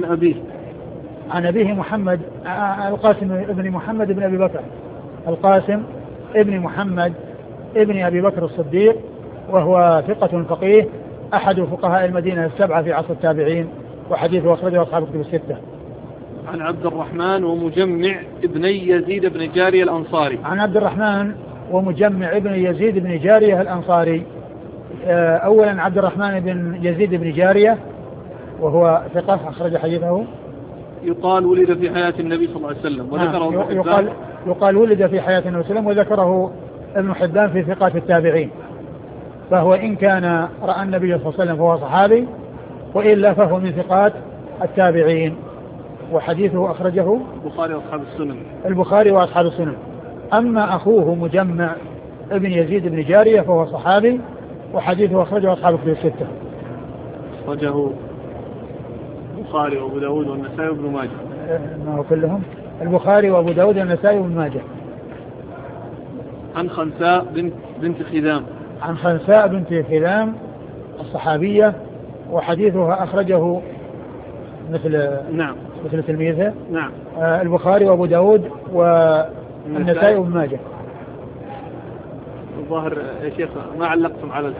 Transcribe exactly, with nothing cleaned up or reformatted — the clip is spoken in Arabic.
عن أبيه. عن أبيه محمد القاسم ابن محمد بن أبي بكر، القاسم ابن محمد ابن أبي بكر الصديق، وهو ثقة فقيه أحد فقهاء المدينة السبعة في عصر التابعين، وحديثه أخرجه أصحاب الكتب الستة. عن عبد الرحمن ومجمع ابني يزيد بن جارية الأنصاري. عن عبد الرحمن ومجمع ابن يزيد بن جارية الأنصاري. أولا عبد الرحمن بن يزيد بن جارية وهو ثقة أخرج حديثه. يقال ولد في حياة النبي صلى الله عليه وسلم وذكره يقال, يقال ولد في حياة النبي صلى الله عليه وسلم وذكره ابن حبان في ثقات التابعين، فهو إن كان رأى النبي صلى الله عليه وسلم فهو صحابي، وإلا فهو من ثقات التابعين، وحديثه أخرجه البخاري وأصحاب السنن. البخاري وأصحاب السنن. أما أخوه مجمع ابن يزيد بن جارية فهو صحابي، وحديثه أخرجه أصحاب الكتب الستة. أخرجه البخاري وأبو داود والنسائي وابن ماجه. ما هو كلهم البخاري وأبو داود والنسائي وابن ماجه. عن خنساء بنت بنت خذام. عن خنساء بنت خذام الصحابية، وحديثها أخرجه مثل نعم مثل تلميذه نعم آه البخاري وأبو داود والنسائي وابن ماجه. الظاهر يا شيخ ما علقتم على الحديث.